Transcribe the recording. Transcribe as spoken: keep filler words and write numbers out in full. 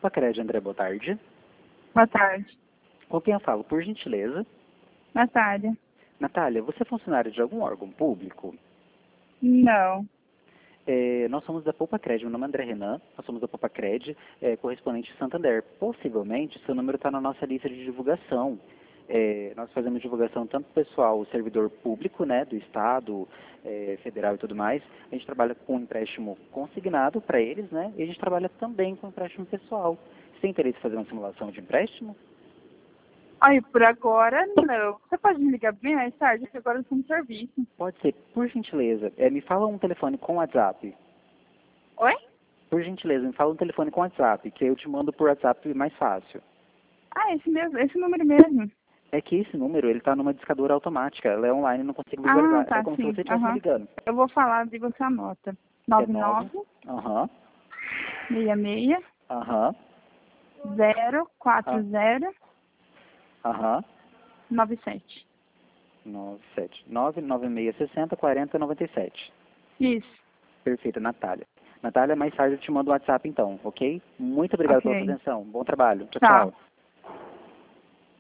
Poupa-Cred, André, boa tarde. Boa tarde. Com quem eu falo, por gentileza? Natália. Natália, você é funcionária de algum órgão público? Não. É, nós somos da Poupa-Cred, meu nome é André Renan, nós somos da Poupa-Cred, é, correspondente de Santander. Possivelmente, seu número está na nossa lista de divulgação. É, nós fazemos divulgação tanto pessoal, servidor público, né, do Estado, é, federal e tudo mais. A gente trabalha com empréstimo consignado para eles, né, e a gente trabalha também com empréstimo pessoal. Você tem interesse em fazer uma simulação de empréstimo? Aí, por agora, não. Você pode me ligar bem mais tarde, porque agora eu estou no serviço. Pode ser, por gentileza. É, me fala um telefone com WhatsApp. Oi? Por gentileza, me fala um telefone com WhatsApp, que eu te mando por WhatsApp mais fácil. Ah, esse mesmo, esse número mesmo. É que esse número, ele tá numa discadora automática. Ela é online, não consigo Ah, visualizar. tá, É como se sim. você estivesse me Aham. ligando. Eu vou falar e você anota. É nove nove. nove Aham. seis seis Aham. zero quatro ah, zero Aham. nove sete. nove sete nove nove seis seis zero quatro nove sete. Isso. Perfeito, Natália. Natália, mais tarde eu te mando o WhatsApp então, ok? Muito obrigado pela sua Ok. atenção. Bom trabalho. Tchau, Tá. tchau.